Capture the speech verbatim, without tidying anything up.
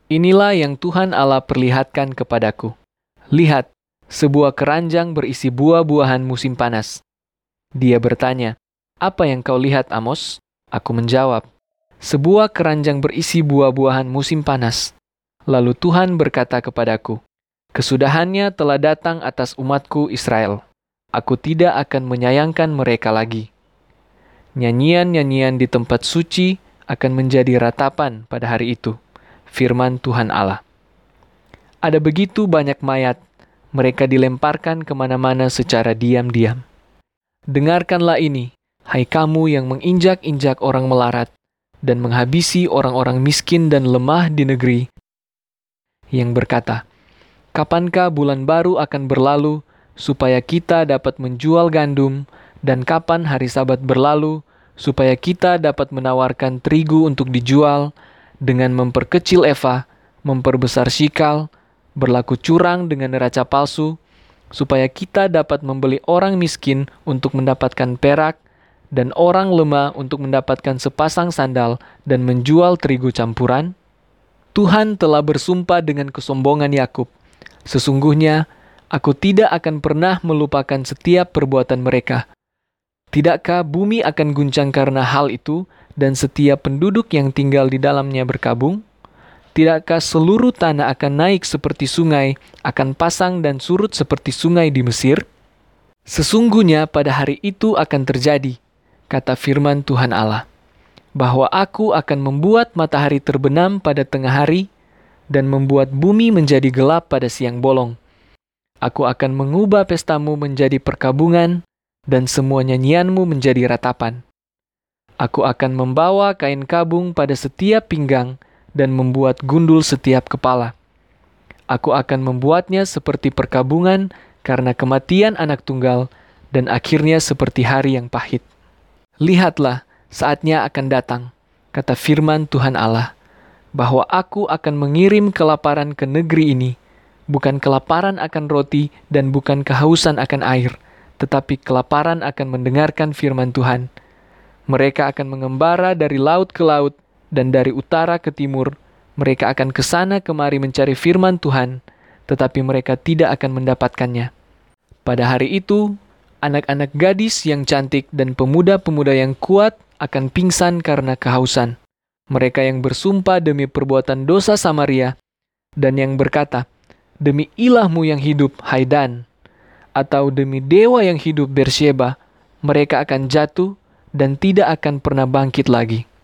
Inilah yang Tuhan Allah perlihatkan kepadaku. Lihat, sebuah keranjang berisi buah-buahan musim panas. Dia bertanya, "Apa yang kau lihat, Amos?" Aku menjawab, "Sebuah keranjang berisi buah-buahan musim panas." Lalu Tuhan berkata kepadaku, "Kesudahannya telah datang atas umatku Israel. Aku tidak akan menyayangkan mereka lagi. Nyanyian-nyanyian di tempat suci akan menjadi ratapan pada hari itu," firman Tuhan Allah. Ada begitu banyak mayat, mereka dilemparkan kemana-mana secara diam-diam. Dengarkanlah ini, hai kamu yang menginjak-injak orang melarat dan menghabisi orang-orang miskin dan lemah di negeri, yang berkata, "Kapankah bulan baru akan berlalu supaya kita dapat menjual gandum, dan kapan hari Sabat berlalu supaya kita dapat menawarkan terigu untuk dijual dengan memperkecil eva, memperbesar shikal, berlaku curang dengan neraca palsu, supaya kita dapat membeli orang miskin untuk mendapatkan perak, dan orang lemah untuk mendapatkan sepasang sandal dan menjual terigu campuran?" Tuhan telah bersumpah dengan kesombongan Yakub, "Sesungguhnya aku tidak akan pernah melupakan setiap perbuatan mereka." Tidakkah bumi akan guncang karena hal itu, dan setiap penduduk yang tinggal di dalamnya berkabung? Tidakkah seluruh tanah akan naik seperti sungai, akan pasang dan surut seperti sungai di Mesir? Sesungguhnya pada hari itu akan terjadi, kata firman Tuhan Allah, bahwa aku akan membuat matahari terbenam pada tengah hari dan membuat bumi menjadi gelap pada siang bolong. Aku akan mengubah pestamu menjadi perkabungan dan semua nyanyianmu menjadi ratapan. Aku akan membawa kain kabung pada setiap pinggang dan membuat gundul setiap kepala. Aku akan membuatnya seperti perkabungan karena kematian anak tunggal dan akhirnya seperti hari yang pahit. Lihatlah, saatnya akan datang, kata firman Tuhan Allah, bahwa aku akan mengirim kelaparan ke negeri ini, bukan kelaparan akan roti dan bukan kehausan akan air, tetapi kelaparan akan mendengarkan firman Tuhan. Mereka akan mengembara dari laut ke laut dan dari utara ke timur. Mereka akan kesana kemari mencari firman Tuhan, tetapi mereka tidak akan mendapatkannya. Pada hari itu, anak-anak gadis yang cantik dan pemuda-pemuda yang kuat akan pingsan karena kehausan. Mereka yang bersumpah demi perbuatan dosa Samaria dan yang berkata, "Demi ilahmu yang hidup, hai Dan," atau "Demi dewa yang hidup, Bersheba," mereka akan jatuh dan tidak akan pernah bangkit lagi.